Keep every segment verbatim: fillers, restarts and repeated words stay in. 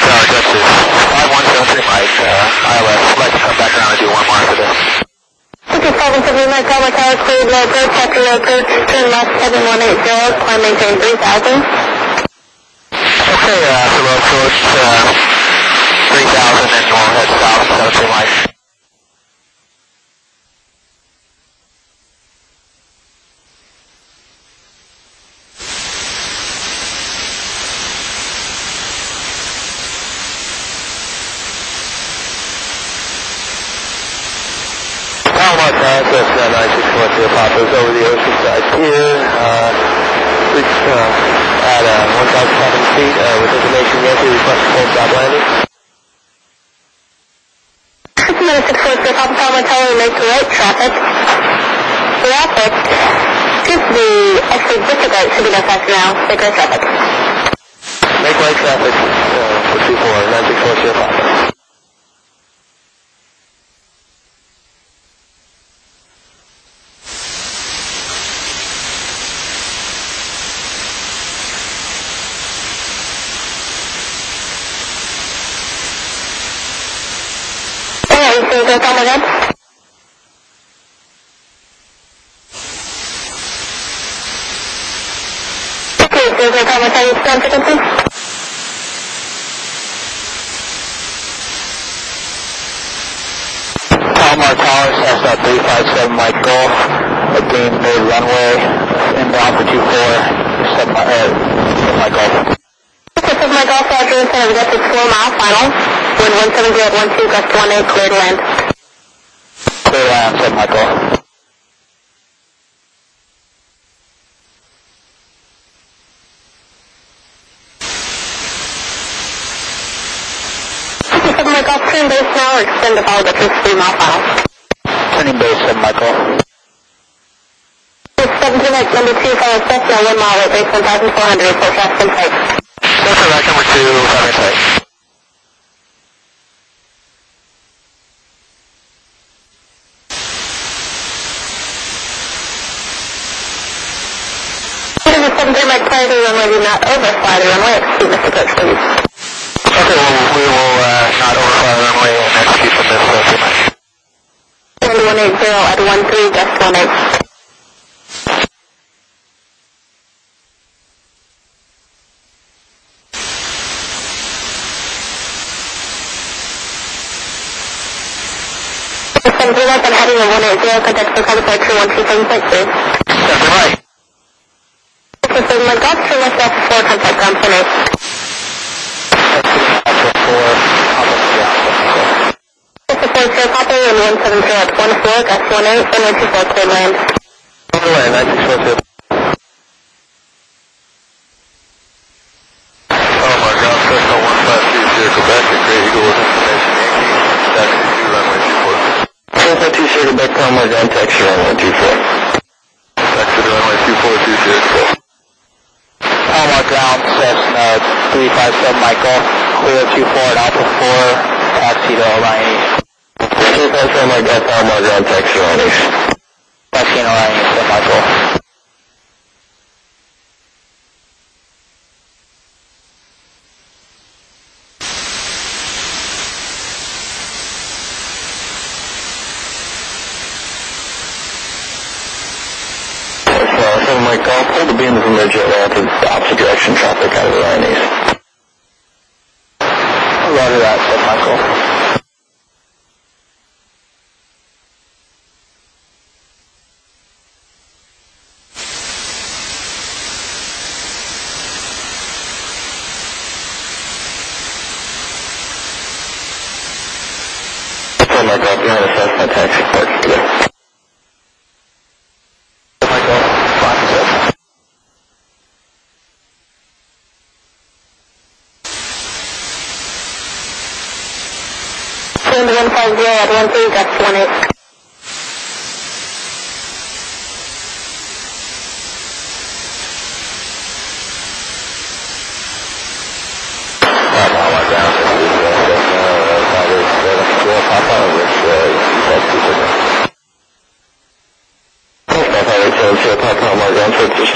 Tower, this is five one seven three Mike, uh, I L S. I'd like to come back around and do one more after this. fifty-seven seventy Mike, Tower, Tower, cleared, low approach, after low approach, turn left seven one eight zero, climb maintain three thousand. Okay, uh, after low approach, uh, three thousand, and we'll head south, seven three Mike. Access nine six one zero Papa's over the ocean side here. Uh, reached uh, at uh, one thousand seven feet uh, with information Yankee request full job landing. six minutes six four zero Papa Papa Tower, make the right traffic. Traffic. Excuse me, actually difficult, should be no faster now. Make right traffic. Make right traffic uh, for two four nine six four zero Papa. So go come again. Okay, so go come again. Stand for something. Palomar Tower, Cessna three five seven Mike Golf, again mid runway, inbound for two four, seven Mike Golf. Okay, so my golf Roger, instead of that's a four mile final. Wind one seven zero one two, gust one eight, clear to land. Clear to land, said Michael. fifty-seven Mike Golf, turn base now or extend the follow the first three mile final. Turning base, said Michael. seven two Mike, number two, follow Cessna, one mile, right base one thousand four hundred, full traffic in sight. Cessna, right number two, five in sight. seven three Mike, fly the runway, do not overfly the runway, execute this approach, please. Okay, well, we will uh, not overfly the runway and execute from this uh, three Mike. Wind one eight zero at one three, gust one eight. seven three Mike, I'm heading at one eight zero, contact for call departure one two seven six, please. seven three Mike. So my golf turn left off four, contact ground point eight. Alpha four, Alpha ground. Alpha four, zero Papa, and one seven zero at one four, gust one eight, and one two four, clear land. Over land, nine six four zero. Oh my God, Cessna one five two zero Quebec, and Great Eagle with information Yankee, taxi two runway two four. Cessna two zero Quebec, Palomar ground, taxi runway two four. Taxi runway two four two zero Quebec. Palomar ground, Cessna three five seven Michael, clear two four at Alpha four, taxi to Orion East. three five seven Michael, Palomar ground, taxi Orion East. Taxi in Orion East, said Michael. seven Michael, hold the beams and merge it to the opposite direction, traffic out of the Orion East. Roger that, said Michael. seven Michael, behind the Cessna taxi park today. one five zero at one three, gust one eight.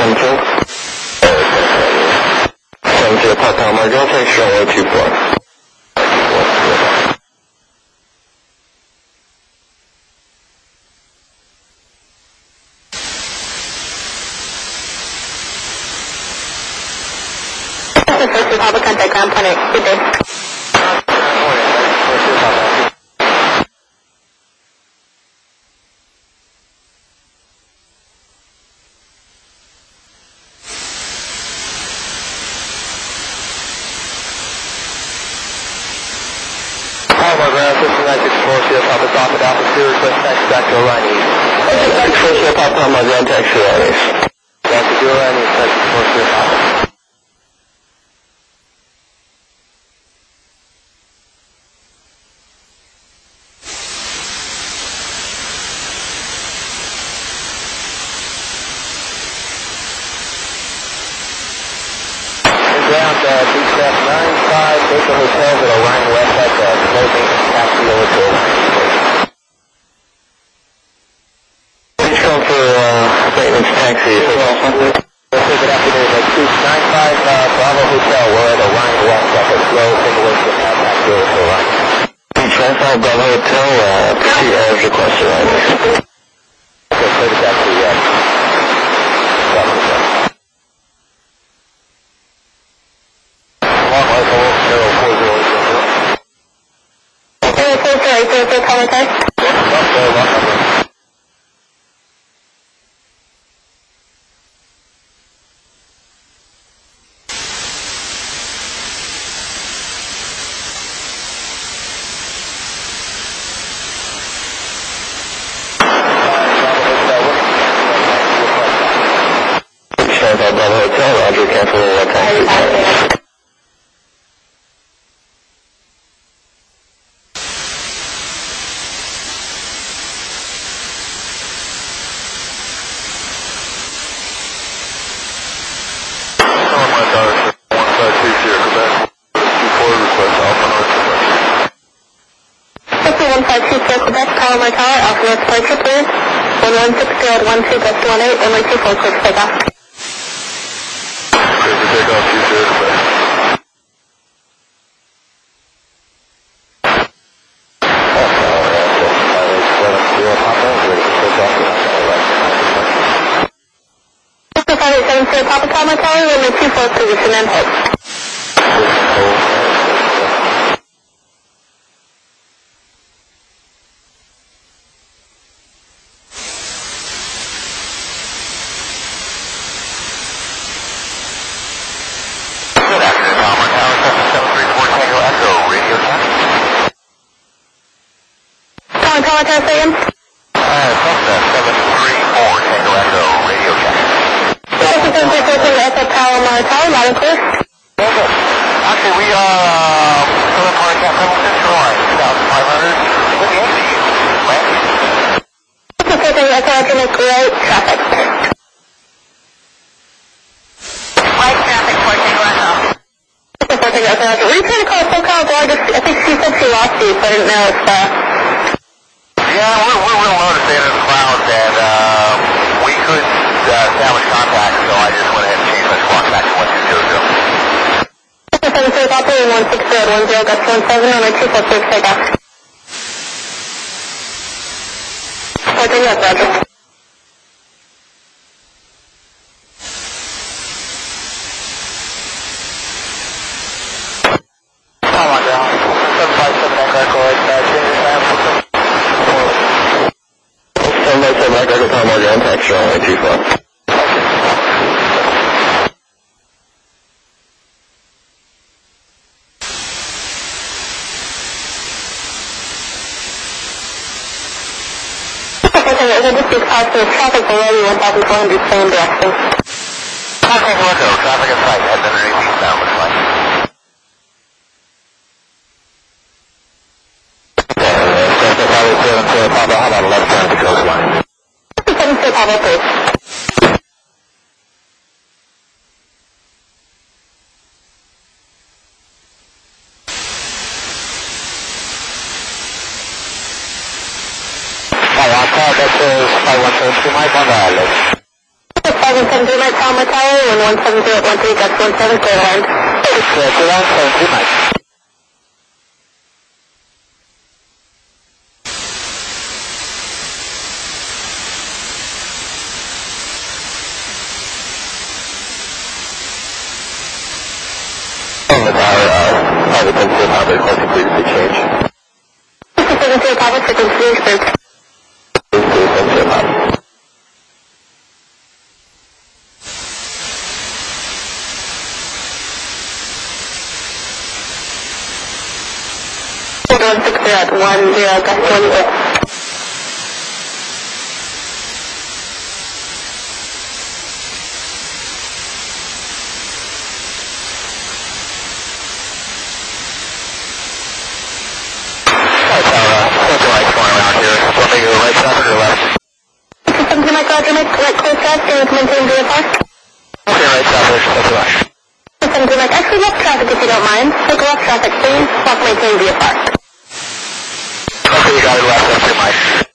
Palomar ground, taxi runway two four. First Republic, contact ground point eight. Good day. Off at Alpha two, request taxi back to Orion East. Taxi four Sierra Papa, Palma, ground taxi Orion East. Taxi to Orion East, taxi four Sierra Papa. Ground, uh, beach staff nine five, Baker Hotels at Orion West at the closing taxi over to for uh, maintenance taxi. Good afternoon. It's nine five uh, Bravo Hotel. We're at Orion West at the slow takeaway from that taxi over to Orion. Beach nine five Bravo Hotel. Uh, proceed as requested. Okay, play the taxi. Yeah. Bravo Hotel. Long life zero four zero zero. zero four zero zero zero, call me, Okay, Bravo Hotel, Roger, cancel the taxi. one five two four Quebec, Palomar Tower, Alpha North departure, please. one one six zero one two, Delta one eight, runway two four six, take off. Clear for takeoff, two zero Quebec. five eight seven zero, Papa Palomar Tower, runway two four, position and hold. Palomar Tower, say again? Uh, Cessna seven three four, Tango Echo, radio check. Cessna seven three four, Tango Echo, Palomar Tower, loud and clear. Okay. Actually, we are, uh, Southern Park at Hamilton Shore, two thousand five hundred, with the A C U. Landing. Cessna four, Tango Echo, alternate right traffic. Right traffic for Tango Echo. Cessna four, Tango Echo, were you trying to call SoCal? Well, I just, I think she said she lost you, so I didn't know if, uh... Yeah, we're, we're real low to stay in the clouds, and uh, we couldn't uh, establish contact, so I just went ahead and changed my squawk back to one two zero zero. seven three Papa, one six zero one zero, Gus one seven, runway two four six, take off. fourteen, yes, Roger. Come on down. seven five seven Echo, uh, change the time. seven five seven Echo, Palomar, ground taxi, runway two four. This is positive traffic below you, one thousand four hundred, same direction. Contact Echo, traffic in sight, heads underneath eastbound, looks like. Cessna seven seven Papa, how about left turn to coastline? seven three Papa, please. That is five one seven three Mike on the island. five one seven three Mike, Palomar Tower, one one seven zero one three, Gus one seven, clear line. It's uh, two one seven three Mike. the tower, uh, private ten zero Papa, requesting frequency change. seven zero Papa, frequency change, please. Frequency ten zero Papa. one six zero at one zero, gust one zero. Something like Roger, make right close up, and maintain V F R. Okay, right south, thank you much. Something like, actually left traffic if you don't mind. Take left traffic, please. Walk maintain V F R. Okay, you got it left, thank you much.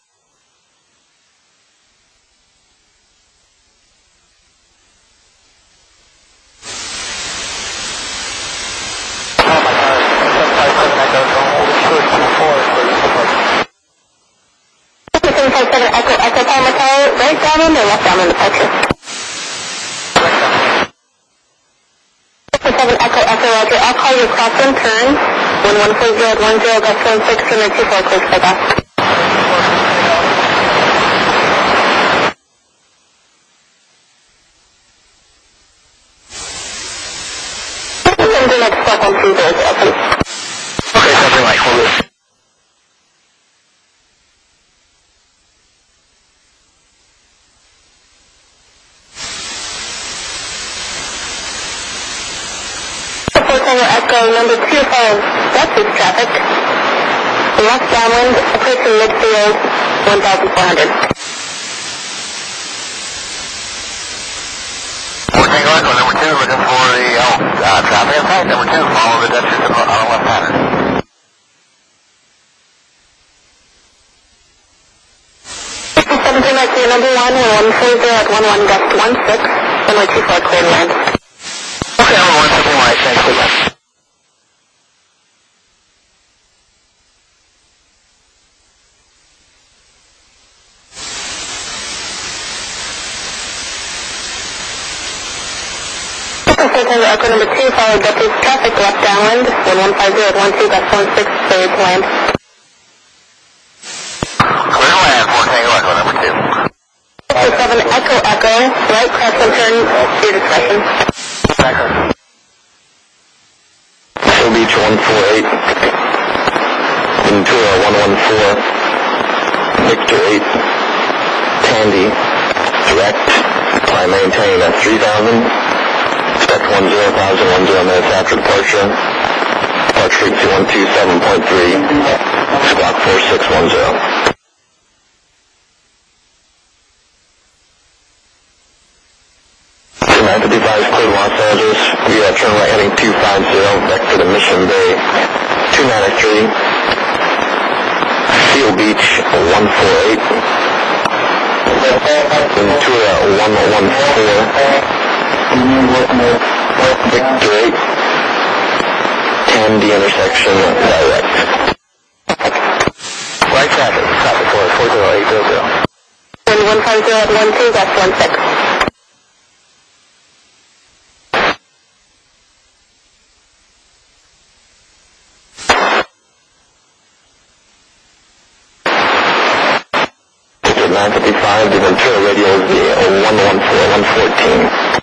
seven five seven Echo, Echo Palmer Tower, right downwind or left downwind departure? seven Echo, Echo Roger, I'll call you crosswind turn, one one four zero at one zero, gust one six, and then two four, close by back. Something like step on two doors open. Okay, something like, hold this. Echo number two follows westward traffic. Left downwind, approaching midfield, one thousand four hundred. We're taking Echo number two, looking for the oh, uh, traffic inside. Number two, follow the Dutchess on the left pattern. seventeen Mike, number one, one four zero at one one, gust one six, runway two four, clear land. Okay, number one, something like, thanks so much. September Echo number two, followed Dutchess traffic, left downwind, one one five zero at one two, gust one six, clear to land. Clear to land, four Tango Echo number two. seven Echo Echo, right crosswind turn, your discretion. Echo. Show Beach one four eight, Ventura one one four, Victor eight, Tandy, direct, climb maintain at three thousand, expect one zero thousand, one zero minutes after departure, approach frequency one two seven point three, squawk four six one zero. nine fifty-five is clear Los Angeles. We have turn right heading two five zero, vector to Mission Bay two ninety-three. Seal Beach one four eight. Ventura one one four. Victor eight. Tandy intersection direct. Right traffic, traffic for four zero eight zero zero. one five zero at one two, gust one six. nine fifty-five, the Ventura radio is the one one four, one fourteen.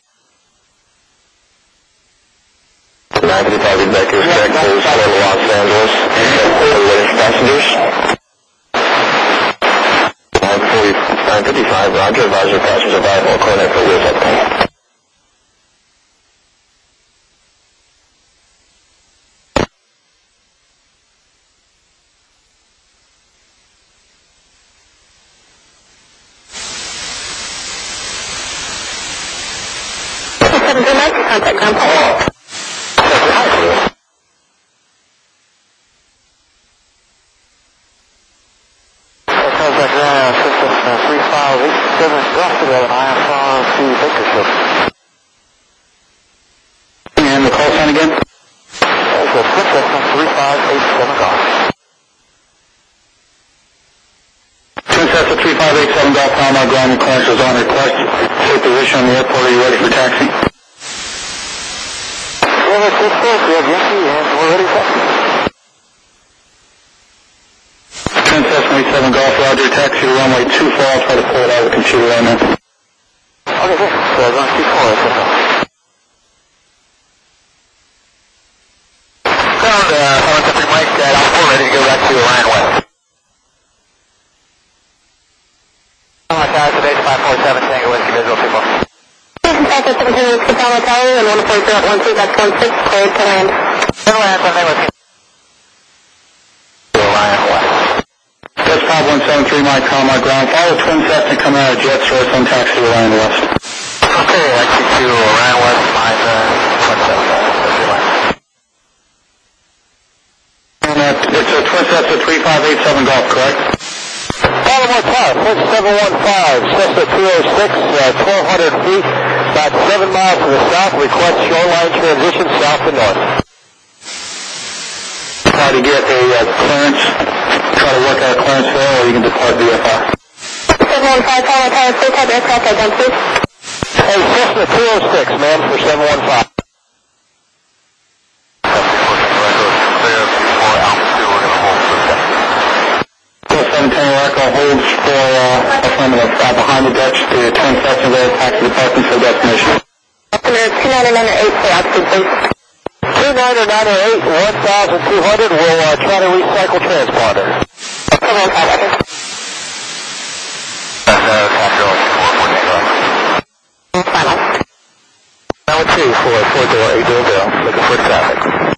nine fifty-five executive check for Florida, Los Angeles. Latest passengers. nine fifty-five, Roger, advisor passengers arrival, coordinate for wheels upcoming. seven zero Mike, contact ground point. three five eight seven Gloucester, I S R to Bakersfield. And the call sign again? It's a Princess three five eight seven Golf. Princess three five eight seven Golf, Palma, ground clearance is on request. Take position on the airport, are you ready for taxi? six four, we have Yankee, and we're ready to taxi. ten seven Golf, Roger, taxi to runway two four, I'll try to pull it out of the computer right now. Okay, good. So we're on two four, that's okay. Ground, uh, seven seven Mike, uh, Alpha four, ready to go back to Orion West. Alpha Tower, today's five four seven, Tango Whiskey, visual two four. Alpha seven ten Whiskey, Palo Tower, and one four zero one two, that's one six, cleared to land. Clear to land, Sunday Whiskey. To Orion West. That's five one seven three, Mike, calm my ground. Follow Twin Cessna coming out of jet source on taxi to Orion West. Okay, I see to Orion West, five one seven, that's your line. And uh, it's a Twin Cessna three five eight seven Golf, correct? Baltimore Tower, six seven one five, Cessna two oh six, uh, twelve hundred feet, about seven miles to the south, request shoreline transition south to north. Try to get a uh, clearance, try to work out a clearance there, or you can depart V F R. seven one five, Palo Tower, three type aircraft identity. Hey, Cessna two oh six, man, for seven one five. seven ten Echo holds for uh, affirmative uh, behind the Dutch to Twin Cessna there, taxi department for destination. Customer two nine nine eight for altitude, please. two nine nine eight, one thousand two hundred, we'll uh, try to recycle transponder. seven one five, Roger. Final. Number two for four door eight zero zero, looking for traffic.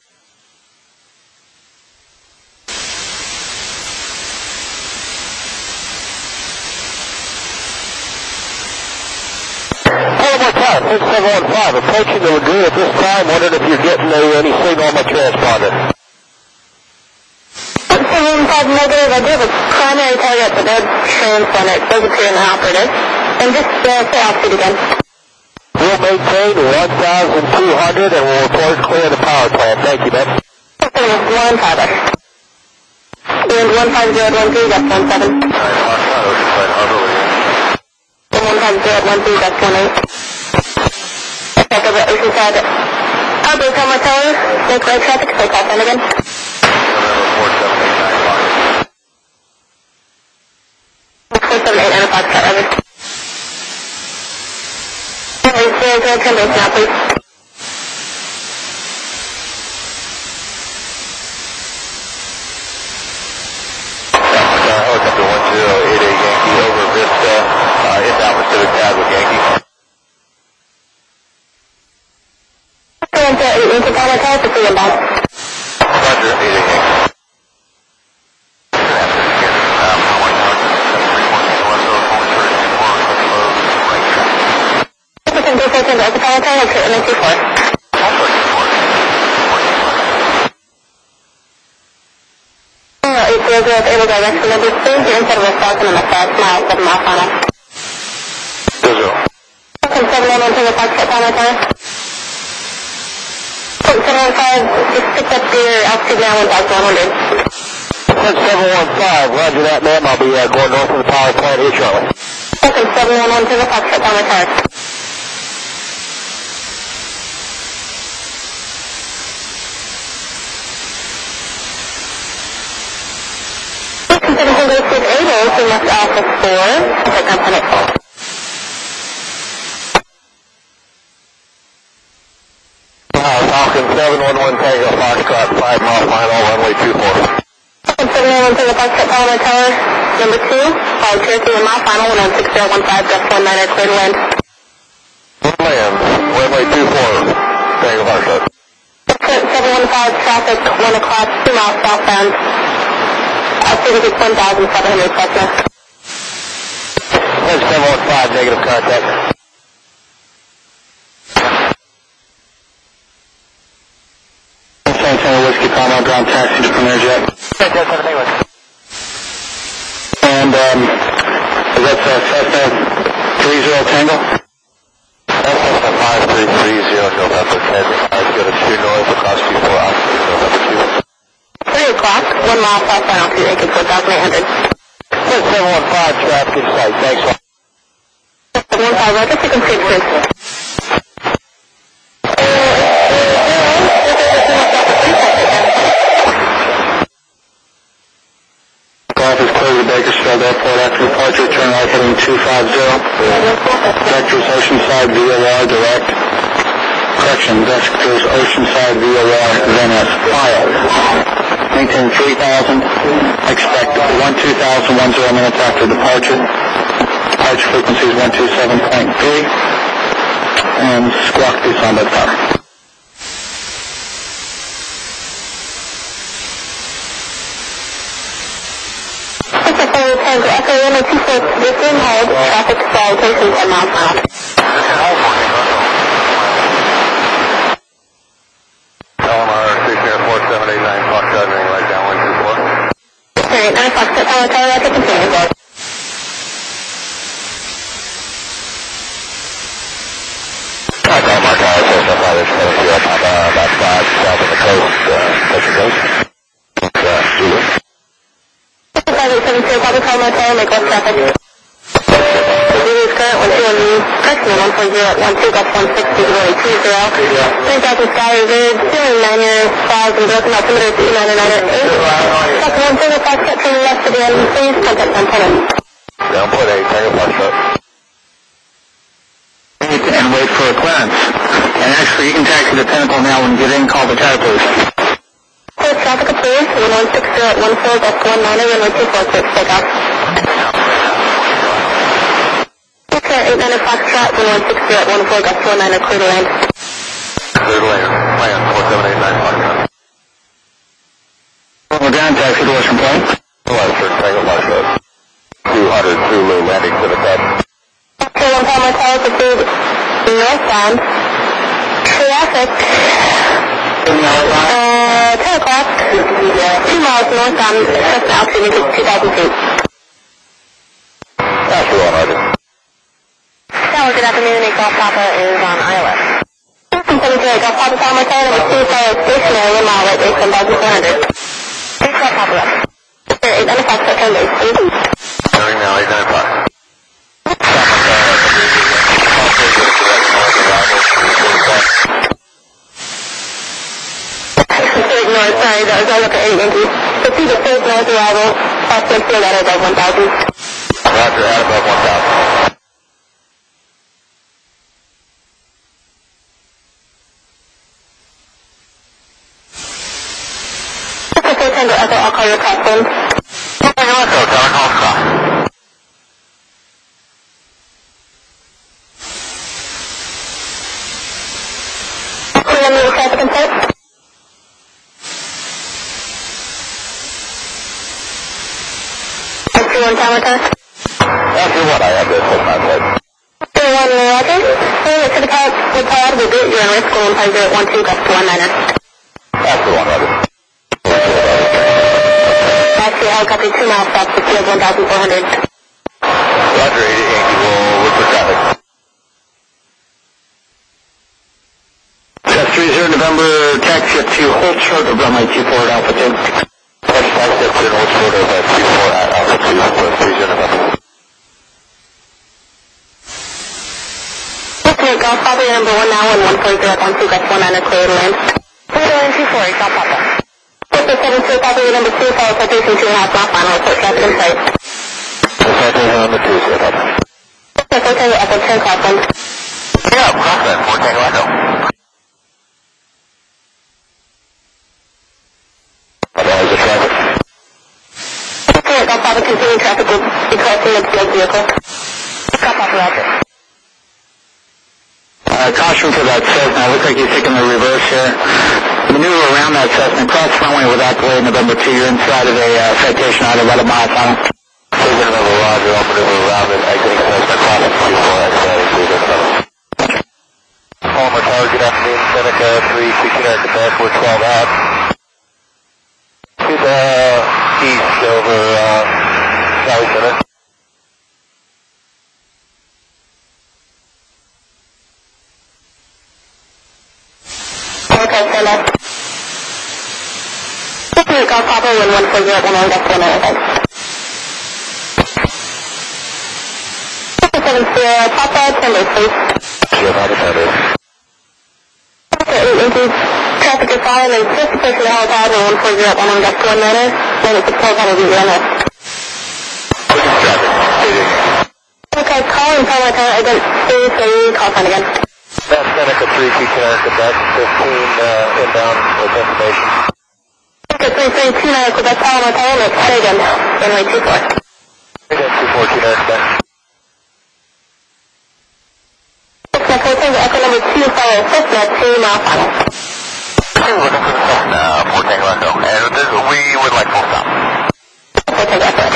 six seven one five, approaching the lagoon at this time, wondering if you're getting a, any signal on my transponder. seven one five negative, I do have a primary target, but no transponder, it does appear inoperative. And just uh, say altitude again. We'll maintain one thousand two hundred and we'll report clear the power plant. Thank you, man. one five, Roger. And one five zero one three, that's one seven. And one five zero one three, that's one eight. Check over at Oceanside. Outbreak Palmer Tower, make right traffic, take off in again. four seven eight and a Foxtrot, Roger. zero zero ten base now, please. Helicopter one zero eight eight Yankee over Vista, uh, inbound Pacific pad with Yankee. Roger, eight Yankee Palmer Tower, for three inbound. Roger, eight eight Yankee. Station to Palmer Tower, it's M two four. eight zero zero is able to direct the number two, you're inside of West Falcon on the five mile, seven mile final. Visual. seven one one to the Foxtrot Palmer Tower. seven one five, just picked up your altitude now, one thousand one hundred. seven one five, roger that, ma'am. I'll be uh, going north of the power plant here shortly. seven one one to the Foxtrot Palmer Tower. seventeen goes to eight oh, so left Alpha four, take up on it. Falcon seven one one Tango Foxtrot, five mile final, runway two four. seven one one to the Foxtrot Palmer Tower, number two, follow Cherokee one mile final, one one six zero one five, just one niner, clear to land. Land, runway two four, Tango Foxtrot. seven one five, traffic, one o'clock, two miles southbound. Altitude is one thousand seven hundred Cessna. seven one five, negative contact. San Antonio Whiskey, Palmer ground taxi to Premier Jet. And um, is that uh, Cessna three zero Tango? That's Cessna five three three zero November ten. I've got a two north across two four altitude November two. three o'clock, one mile southbound altitude, Aiken four thousand eight hundred. seven one five, traffic in sight. Thanks. seven one five, Roger, frequency, please. five zero. Vectors Oceanside V O R direct. Correction, vectors Oceanside V O R then as filed. Maintain three thousand. Expect one two thousand, one zero minutes after departure. Departure frequency is one two seven point three. And squawk this on the tower. Tango Echo one oh two four, within hold, traffic salutation ten miles per hour. L M R station four seven eight nine, Fox driving right down one two four. Alright, nine Fox, Tower, Tower, Echo, continue. L M R Tower, so far there's no zero, about five south of the coast, uh, coast to coast. Uh, Zulu. five eight seven two, Papa Tower, Tower, make left traffic. Zulu's current, one two one, correction, one four zero, one two, Gulf one six, zero eight two zero. three thousand Sky Reserve, ceiling niner, files and broken altimeter, two nine nine eight. Fox one zero, Fox, cut to the left to the end, please, contact one ten. Down point eight, Tango Fox up. And wait for a clearance. And actually, you can taxi the Pinnacle now when you get in, call the tower, please. Clear traffic approved, one one six zero at one four, Gulf one niner, runway two four six, take off. Clear eight niner Foxtrot, one one six zero at one four, Gulf four niner, clear to land. Clear to land, land four seven eight nine, Fox up. We're down, taxi to Western Point. Western, Tango Fox up. two hundred Zulu, landing to the top. Clear one Palmer Tower, pursued northbound. Traffic. Uh, ten o'clock, two miles northbound, just altitude is two thousand feet. That's the one, Roger. Tower, good afternoon, Golf Papa is on I L S. seventy-three, Golf Papa Palmer Tower, number two, fire stationary, one mile right base, one thousand four hundred. Golf Papa up. Clear eight niner Fox, ten base, please. Turning now, eight nine five. North, sorry, that was all up at eight Yankee. Proceed to third north arrival, Foxtrot field at above one thousand. Roger, at above one thousand. Okay, Tango Echo, I'll call your crosswind. Tango Echo, Tower, call cross. Clear me the traffic in sight. One Tower Tower. After what I have this in my head. Three one Roger. Clear it to the car with power to boot. You're on risk one five zero one two Gulf one niner. That's the one, Roger. Taxi helicopter two miles south to field one thousand four hundred. Roger, eighty Yankee, we'll look for traffic. Test three zero November, taxi up to hold short of runway two four at Alpha two. Taxi taxi up to hold short of uh, two four at Alpha two, three zero November. Okay, Golf Papa, your number one now, and one four zero one two Gulf one niner, clear to land. Clear to land two four, Golf Papa. Four seven two, Papa, your number two, follow citation two and a half mile final, report traffic in sight. Citation number two, zero Papa. Okay, four Tango Echo, turn crosswind. Yeah, crosswind, four Tango Echo. Otherwise the traffic. Okay, Golf Papa, continuing traffic will be crossing the field vehicle. Golf Papa, Roger. Uh, caution for that Cessna. Looks like he's taking the reverse here. Maneuver around that Cessna. Cross runway without delay, November two. You're inside of a uh, citation out of eleven mile final. Taking November Roger, I'll maneuver around it. Exiting Cessna, crossing two four, exiting three zero November. Palmer Tower, good afternoon. Seneca three, sixteen at Quebec, we're twelve out. To the east over, uh, Valley Center. Okay, stand up. Okay, Golf Papa, one one four zero one one Gulf one niner, thanks. Okay, seven zero, Papa, ten base, please. Sure, not a ten base. Okay, eight Yankee, traffic is fine, and just a person held out on one four zero one one Gulf one niner, then it's a twelve hundred easy on this. Traffic, eight Yankee. Okay, and Palmer Tower, again, three three, call sign again. That's Seneca three two Canary Quebec, fifteen uh, inbound with information. Seneca three three two nine Quebec, Palmer Tower, make Sagan, runway two four. Sagan two four Canary Quebec. Cessna four Tango Echo number two, follow Cessna two, mile final. We're looking for the Cessna four Tango Echo, and this, we would like full stop. four Tango Echo.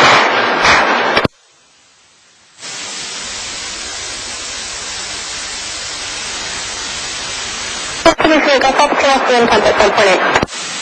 Commissioner, Gulf Alpha Tail, wind compass one point eight.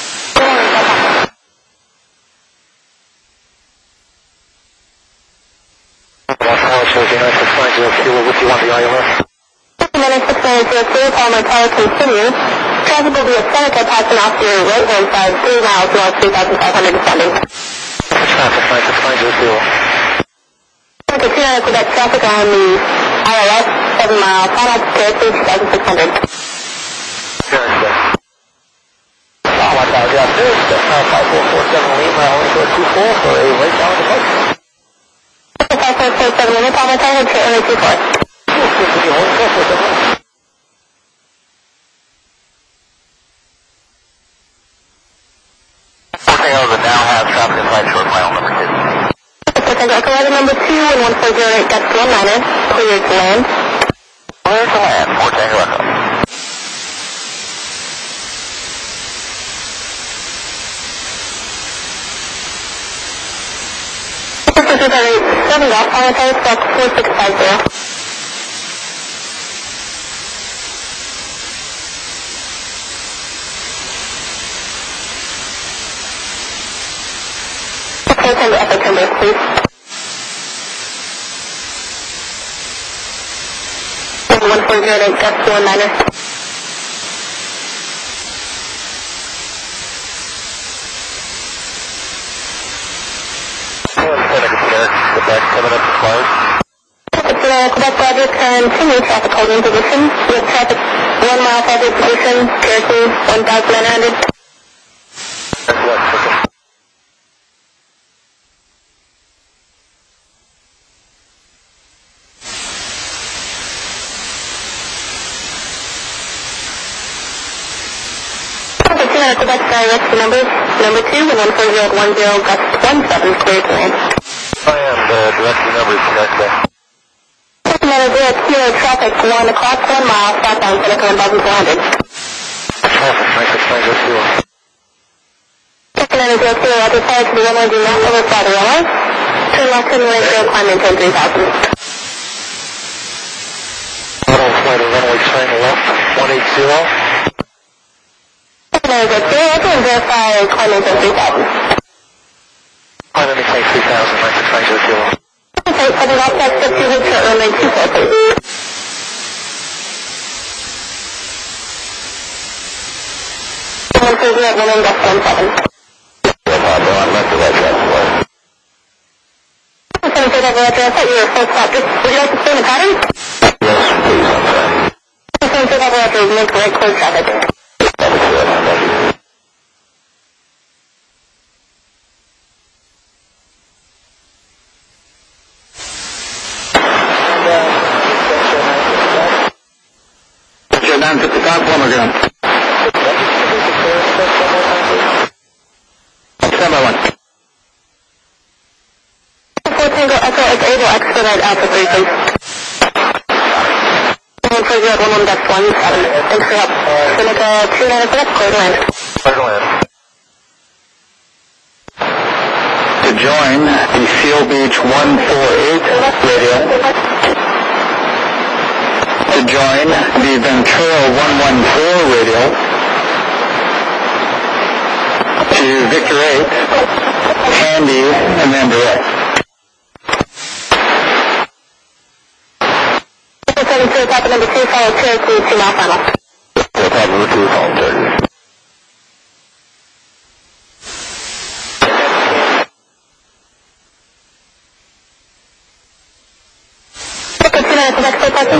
One Tower, Sagan nine six nine zero Kilo, what do you want the I L S? nine six nine zero Kilo, Palmer Tower, continue. Traffic will be at Seneca, passing off your right-hand side, three miles north, three thousand five hundred descending. Traffic nine six nine zero Kilo. Seneca two nine Quebec, traffic on the I L S, seven miles, final clear, two thousand six hundred. Canary Quebec. Oh, I apologize, sir. That's now five four four seven Lima, only for two four for a right down the bus. five four four seven Lima, Palmer Tower, runway two four. That now has traffic inside short mile number two. Tango Echo Weather number two and one four zero eight, that's one niner, clear to land. Clear to land, four Tango Echo. seven Golf, Palmer Tower, stock four six five zero. Tango Echo Timber, please. one four zero eight, that's one niner. Quebec coming up to close. Quebec Roger, continue traffic holding position. With traffic one mile forward position, Cherokee one thousand nine hundred. Quebec Sky rescue numbers, number two and one four zero one zero, gust one seven, clear to land. I am the director numbers connect there. Number zero kilo traffic one o'clock, one mile, southbound Seneca one thousand four hundred. Traffic nine six nine zero Kilo. Number zero kilo, Roger, fire to the runway, do not overfly the runway. Turn left to the right, zero, climb maintain three thousand. Auto flight of runway train left, one eight zero. Number zero kilo, Roger, and verify climb maintain three thousand. Climb maintain three thousand, nine six nine zero Kilo. Okay, seven Golf, taxi up to the short runway two four, please. one four zero one one, gust one seven. I thought you were full stop. Just, would you like to stay in the pattern? Yes, please, I'm sorry. Seven two double after make right close traffic. That was good, thank you. You're down to the top one again. Stand by one. four Tango Echo is able expedite Alpha three, please. one four zero one one, that's one seven. Thanks for help. Seneca two nine Quebec, clear to land. Clear to land. To join the Seal Beach one four eight radio. To join the Ventura one one four radio. To Victor eight, Handy, and then direct. seven two, top number two, follow Cherokee, two mile final. Top number two, follow Cherokee. two nine Quebec, stay parking.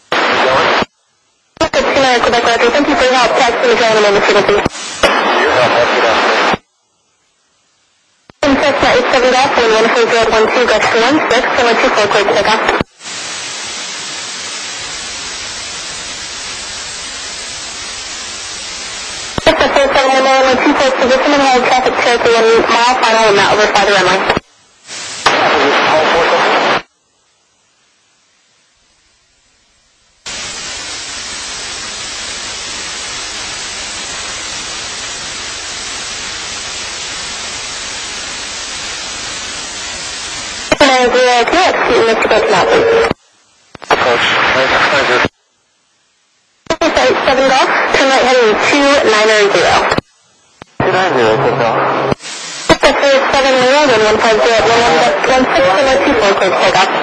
two nine Quebec, Roger. Thank you for your help. Taxi to join the number two, please. Your help, help you down. Cessna eight seven Golf, one four zero one two, gust one six, runway two four, clear to take off. one two four, position and hold traffic Cherokee one mile final and not over side of runway. nine zero two, execute Mister Coach now, please. Approach. Thank you. Eight seven golf, turn right heading two nine zero. two nine zero, take off. Sector seven Leo, then one five zero, one one one six zero two four, clear take off.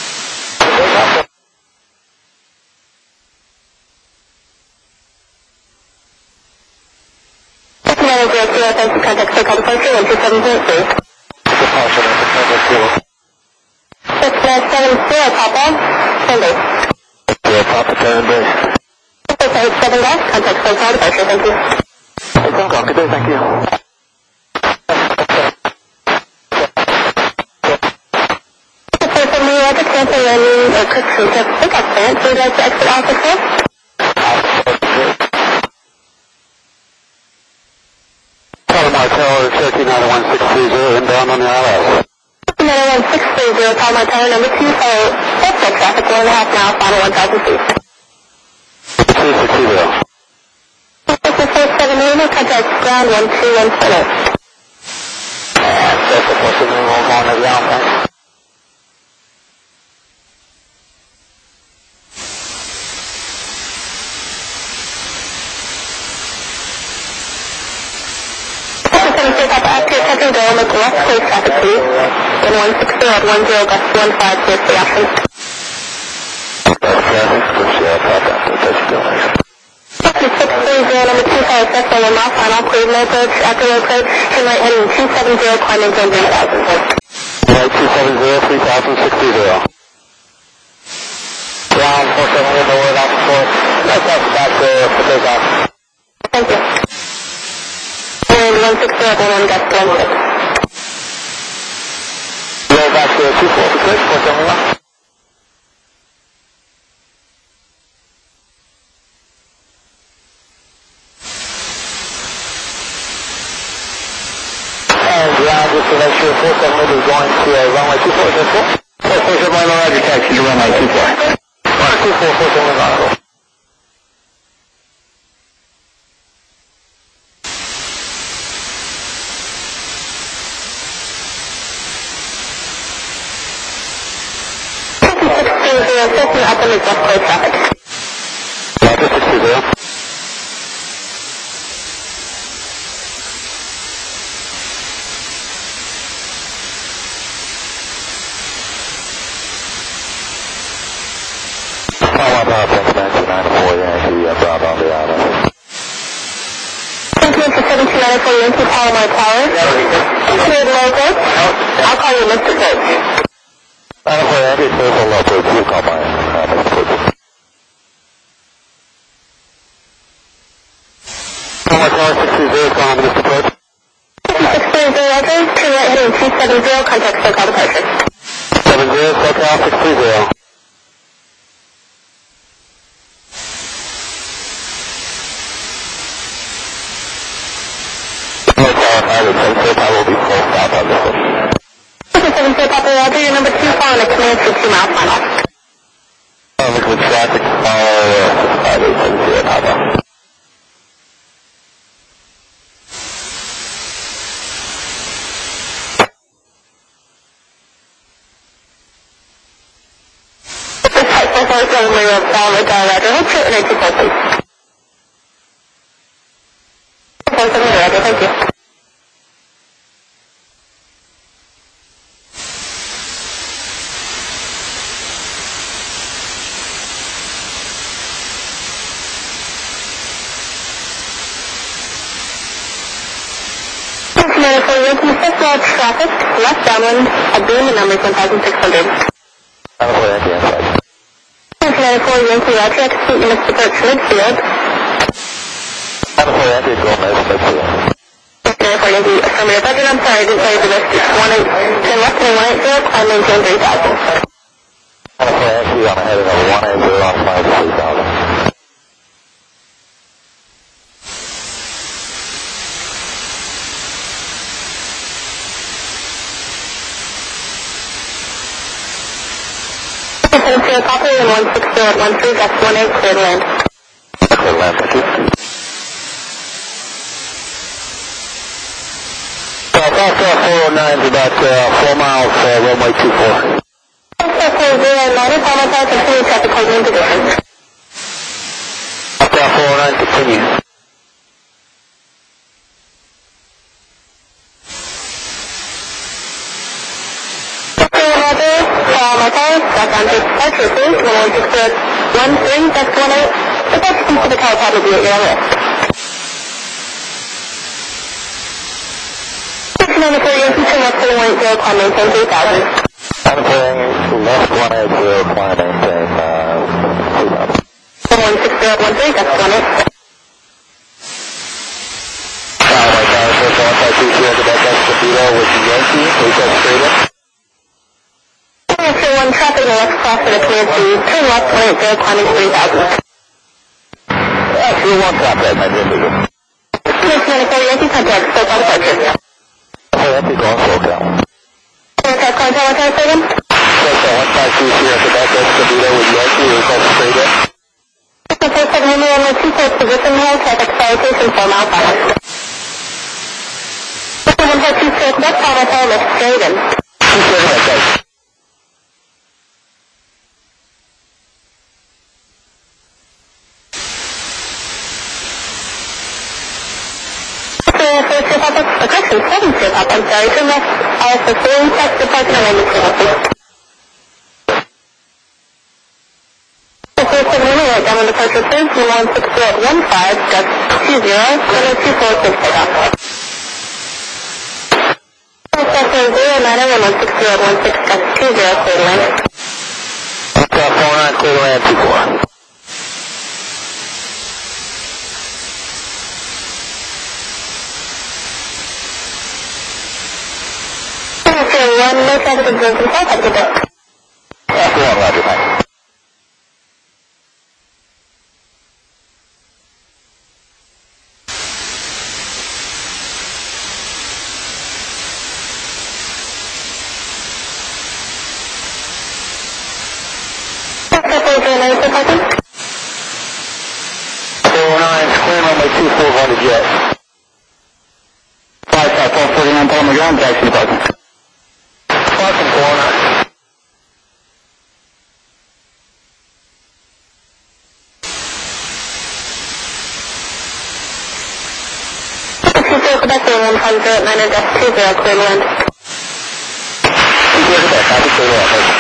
nine zero two, thanks for contact for departure, one two seven zero three. Departure, that's the Sector seven zero, Papa, ten days. Yeah, Papa, ten days. eight seven golf, contact for car departure, thank you. eight seven golf, good day, thank you. Cancel landing or quick pickup pickup clearance. Would you like to exit office here? Palomar Tower, Cherokee nine one six three zero, inbound on the I L S. nine one six three zero, Palomar Tower number two, follow exit traffic, one and a half mile, final one thousand feet. two six zero. Sector four seven Lima, contact ground one two one seven. And Sector four seven Lima, one on the ground, thanks. After touching down, make left close traffic, please. Then one six zero at one zero, gust one five, clear for the option. That's traffic, push the top after touching down. Sector six three zero, number two, follow six one mile, final, clear, no approach, after no approach, turn right heading two seven zero, climbing zone three thousand. Right, two seven zero, three thousand, six two zero. Ground, four seven zero, no word, office four. Let's have back there for takeoff. Thank you. one six zero, one one, gust one six. Roll back to two four, six, four seven one. And ground, just to make sure four seven one is going to uh, runway two four, six four. four four seven one, roger, taxi to runway two four. two four, four seven one, honorable. System up in the just clear traffic. Roger, six two zero. Follow up, uh, thanks, nine two nine four, Yankee, uh, Bravo on the island. Thank you for seven two nine four, Yankee, Palomar Tower. Cleared local. I'll call you Mister Coach. I don't know, Andy, first of all, please, you call my uh, Mister Coach. Palomar Tower, six two zero, call on Mister Coach. six three zero, Roger, turn right heading two seven zero, contact SoCal departure. seven zero, SoCal, six three zero. I would say SoCal will be close out on this one. seven zero, Papa Roger, your number two, following a command for two mile final. Uh, liquid traffic, follow uh, six five eight seven zero, Papa. This type four four seven Leo, Palomar Tower, Roger, hold short and eight two four, please. four seven zero, Roger, thank you. Traffic, left downwind, a boom, and numbers one thousand six hundred. ninety-four Yankee inside. ninety-four Yankee Roger, execute units approach midfield. ninety-four Yankee, go miss, midfield. ninety-four Yankee, affirmative. Roger, I'm sorry, I didn't tell you the rest. one eight, turn left and one eight zero, climb maintain three thousand. ninety-four Yankee, on a heading of one eight zero, on flight three thousand. seven zero copy and one six zero at one three, that's one eight, clear to land. Clear to land, thank you. Alpha four oh nine is about uh, four miles, uh, runway two four. Alpha four zero nine, Palmer Tower, continue traffic holding position. Alpha four oh nine, continue. Palmer Tower, back on departure, please, one one six zero one three, that's one eight. Departure to the tower, probably at your risk. Number Yankee two left to one eight zero, climb maintain three thousand. Monitoring to left one eight zero, climb maintain uh, three thousand. one six zero one three, that's one eight. Alpha Tower, first Alpha two zero, the back up to Vito with the Yankee, we go straight in. Answer one traffic and left cross at a clear to turn left one eight zero, climbing three thousand. Actually, one traffic, my dear leader. Commander Yankee, contact, still on departure. Hey, that's a going slow down. Contact, contact, one time second. First one five two zero, the back up to Vito with Yankee, we go straight in. four seven one one two four, position hold, traffic salutation, four mile power. one five two six, left Palmer Tower, left straight in. Two zero, okay. Correction, seven zero up, I'm sorry, turn left, Alpha three, tax departure, and landing signal. four seven one right down on departure three, one six zero one five, that's two zero, seven two four six takeoff. seven zero nine oh one six zero one six, that's two zero, clear to land. Alpha four nine, clear to land two four. One, no traffic observed in south, have a good day. Alpha one, roger, thanks. four oh nine, clear runway two four, Honda Jet. five five four forty-nine, Palmer ground, taxi departure. Parking four oh nine. Quebec one five zero nine oh two zero, clear to land. two zero Quebec, copy, clear to land.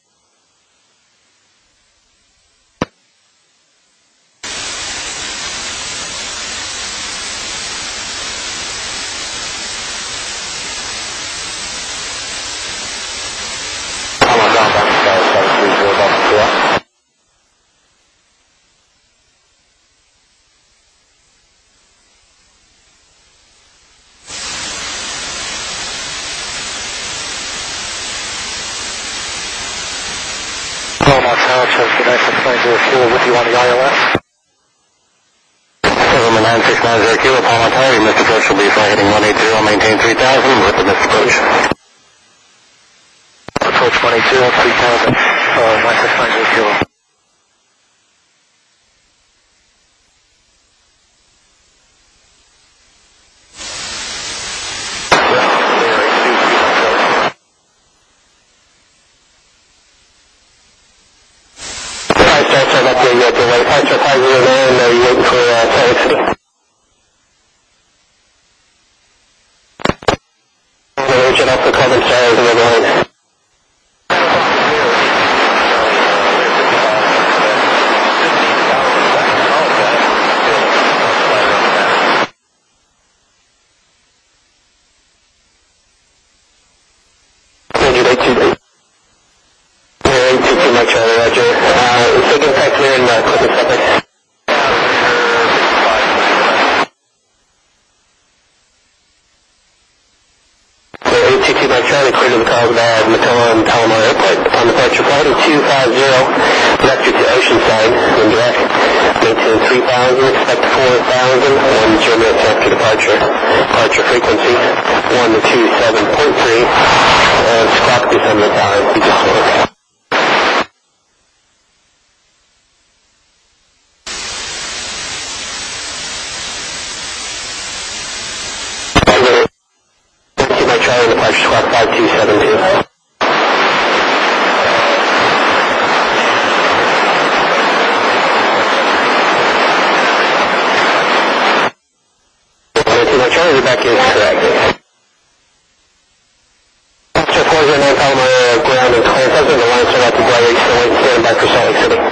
With you on the I L S. November nine six nine zero Kilo, Palmer Tower, Mister Approach will be flight heading one eight zero, maintain three thousand, with the Mister Approach. Approach one eight zero, three thousand, uh, nine six nine zero Kilo. Departure five zero nine, are you waiting for uh, Salt City? Agent up for Carbon Stars and everyone. Roger, eight two eight. eight two two, Mike Charlie, Roger. Uh, signal tech clear and uh, click and separate. eight two two, Mike Charlie, clear to the Carlsbad, Matilla and Palomar Airport. On departure flight two five zero, vector to Oceanside, and direct. Maintain three thousand, expect four thousand, one zero minutes after departure. Departure frequency one two seven point three, and squawk December time, we just want. departure squawk five two seven two. Charlie, back is correct. Officer four zero nine Palomar ground and clear. President, the line set out to Blair East and waiting standing by for Salt Lake City.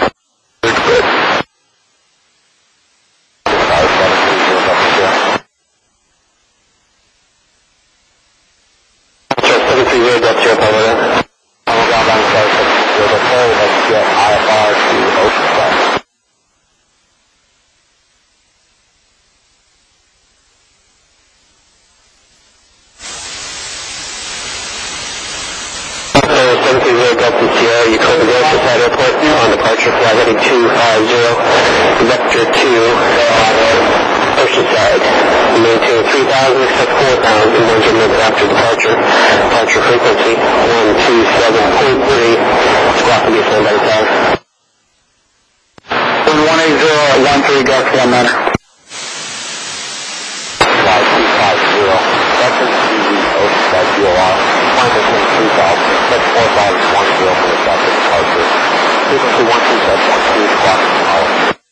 Officer seven three zero Delta Zero Palomar. I'm on ground line seven three zero Delta Zero. Let's get I F R to Oceanside. seven three zero Delta Sierra, you code the Oceanside Airport on departure flight heading two five zero, vector two, Oceanside. Maintain three thousand, expect four thousand, one hundred minutes after departure. Departure frequency one two seven point three, squawk will be assigned by the tower. one eight zero one three, Gulf one Manor. five two five zero, vector two, Oceanside V O R. three thousand, expect four thousand one zero minutes after departure. Frequency one two seven one two, squawk to tower.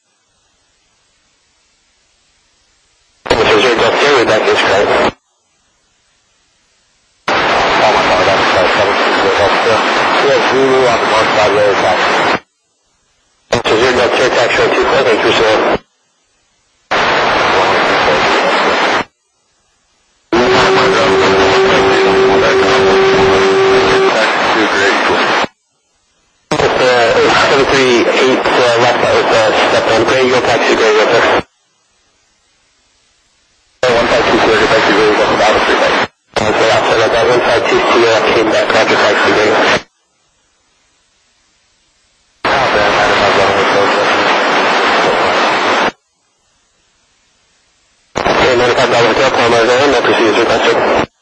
Which is your Delta Zero, that is correct. Oh my God, that's right, seven two zero Delta Zero. We have Zulu on the north side road taxi. Which is your Delta Zero, taxi road two, three three zero. seven three eight uh, left, that was uh, step one. Gray Eagle taxi, Gray Eagle there. one five two zero, taxi, Gray Eagle, about a three back. Okay, outside of that, one five two zero, came back, Roger, taxi, Gray Eagle. Okay, ninety-five Bravo Hotel, Palomar Zone, that proceeds requested.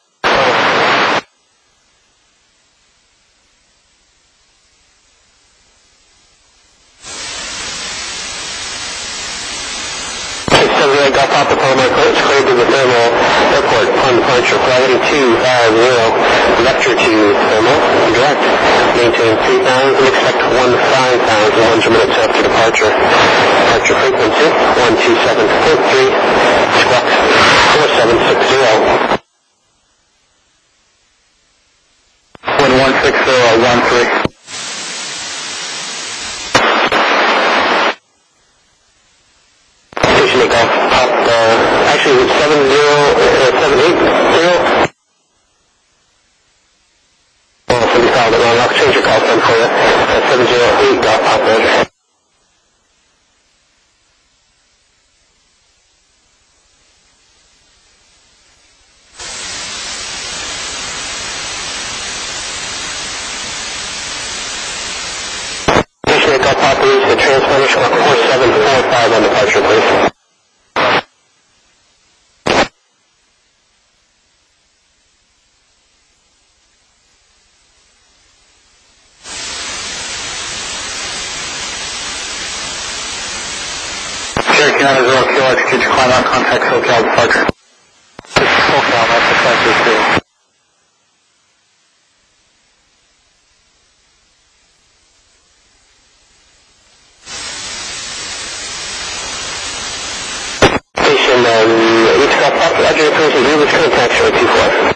Golf Papa Palomar Coach, cleared to the Thermal Airport upon departure. Flight heading two five zero, vector to Thermal, direct. Maintain three thousand, expect one five thousand, one hundred minutes after departure. Departure frequency one two seven point three, squawk four seven six zero. one one six zero one three. Golf Pop, uh, actually it's seven zero, uh, seven eight zero. Oh, somebody called it wrong. I'll change your call sign for you. Uh, seven zero eight Golf Pop there. Station Golf Pop, please, the transponder, squawk four seven four five on departure, please. Cherokee nine zero Kilo, execute your climb out, contact SoCal departure. This is SoCal, that's the flight two two. Station, um, East Golf Pop, Roger, appears in Greenwich, contact Cherokee two four.